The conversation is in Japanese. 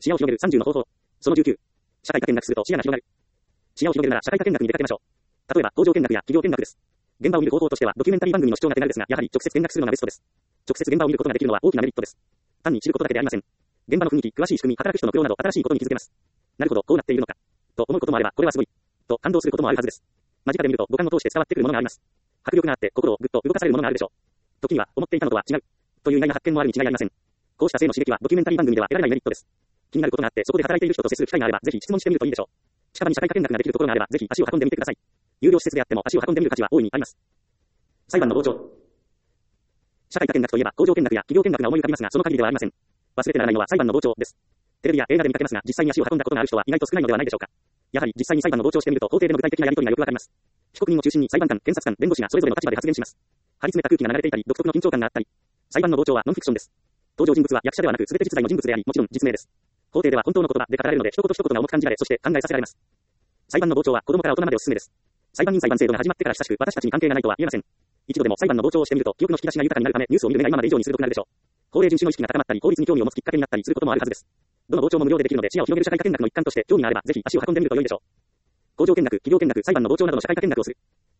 視野を広げる30の方法。その19。社会科見学すると視野が広がる。視野を広げるなら社会科見学に出かけましょう。例えば、工場見学や企業見学です。現場を見る方法としては、ドキュメンタリー番組の視聴が手軽ですが、やはり直接見学するのがベストです。直接現場を見ることができるのは大きなメリットです。単に知ることだけでありません。現場の雰囲気、詳しい仕組み、働く人の苦労など新しいことに気づけます。なるほど、こうなっているのか。と思うこともあれば、これはすごい。と感動することもあるはずです。間近で見ると五感を通して伝わってくるものがあります。迫力があって心をぐっと動かされるものがあるでしょう。時には思っていたのとは違う。という意外な発見もあるに違いありません。こうした性の刺激はドキュメンタリー番組では得られないメリットです。気になることがあって、そこで働いている人と接する機会があれば、ぜひ質問してみるといいでしょう。近場に社会科見学ができるところがあれば、ぜひ足を運んでみてください。有料施設であっても足を運んでみる価値は大いにあります。裁判の傍聴。社会科見学といえば工場見学や企業見学が思い浮かびますが、その限りではありません。忘れてならないのは裁判の傍聴です。テレビや映画で見かけますが、実際に足を運んだことがある人は意外と少ないのではないでしょうか。やはり実際に裁判の傍聴してみると、法廷での具体的なやり取りがよくわかります。被告人を中心に裁判官、検察官、弁護士がそれぞれの立場で発言します。張り詰めた空気が流れていたり、独特の緊張感があったり。裁判の傍聴はノンフィクションです。登場人物は役者ではなく全て実在の人物であり、もちろん実名です。法廷では本当の言葉で語られるので、一言一言が重く感じられ、そして考えさせられます。裁判の傍聴は子供から大人までおすすめです。裁判員裁判制度が始まってから久しく、私たちに関係がないとは言えません。一度でも裁判の傍聴をしてみると、記憶の引き出しが豊かになるため、ニュースを見る目が今まで以上に鋭くなるでしょう。法令遵守の意識が高まったり、法律に興味を持つきっかけになったりすることもあるはずです。どの傍聴も無料でできるので、視野を広げる社会科見学の一環として、興味があれば、ぜひ足を運んでみると良いでしょう。工場見学、企業見学、裁判の傍聴などの社会科見学をする。